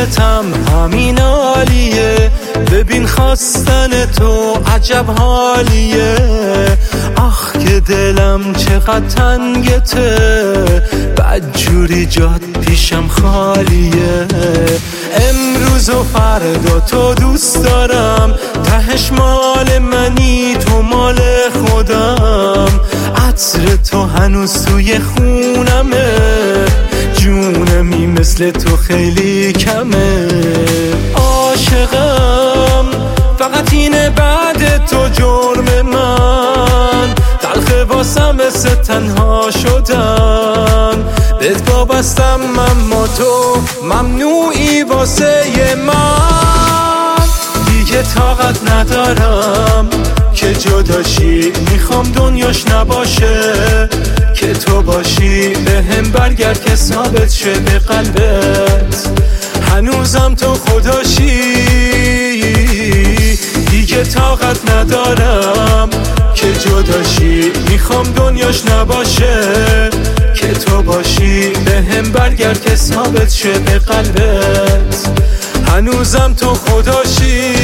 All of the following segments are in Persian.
عشقتم همین عالیه، ببین خواستن تو عجب حالیه. آخ که دلم چقدر تنگته، بدجوری جات پیشم خالیه. امروز و فردا تو دوست دارم، تهش مال منی تو مال خودم. عطر تو هنوز توی خونمه، جونمی مثل تو خیلی کمه. عاشقم فقط اینه بعد تو جرم من، تلخه واسم مثل تنها شدن. بهت وابستم اما تو ممنوعی واسه من. دیگه طاقت ندارم که جداشی، میخوام دنیاش نباشه که تو باشی. به هم برگرد که ثابت شه به قلبت هنوزم تو خداشی. دیگه طاقت ندارم که جداشی، میخوام دنیاش نباشه که تو باشی. به هم برگرد که ثابت شه به قلبت هنوزم تو خداشی.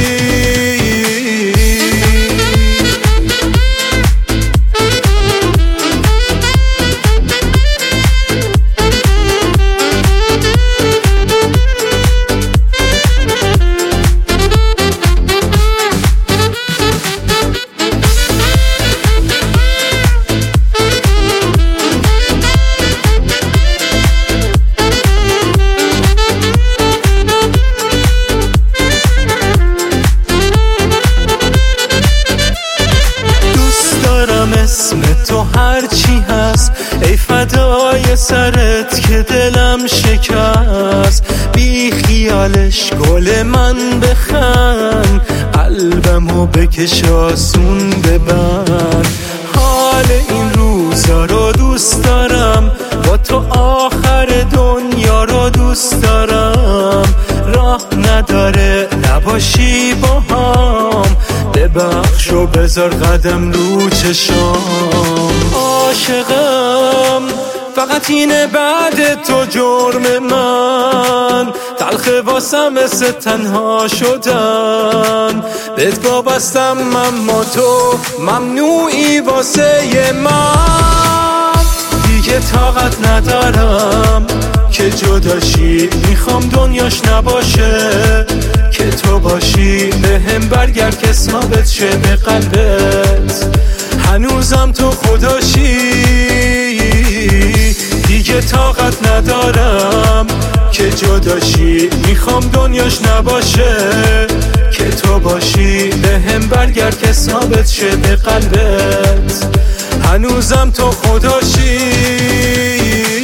اسم تو هرچی هست، ای فدای سرت که دلم شکست. بی خیالش گل من بخند، قلبمو بکش آسون ببند. حال این روزا رو دوست دارم، با تو آخر دنیا رو دوست دارم. راه نداره نباشی با هم، ببخش و بذار قدم رو چشام. عاشقم فقط اینه بعد تو جرم من، تلخه واسم مثل تنها شدن. بهت وابستم اما تو ممنوعی واسه من. دیگه طاقت ندارم که جداشی، میخوام دنیاش نباشه که تو باشی. به هم برگرد که ثابت شه به قلبت هنوزم تو خداشی. دیگه طاقت ندارم که جداشی، میخوام دنیاش نباشه که تو باشی. به هم برگرد که ثابت شه به قلبت هنوزم تو خداشی.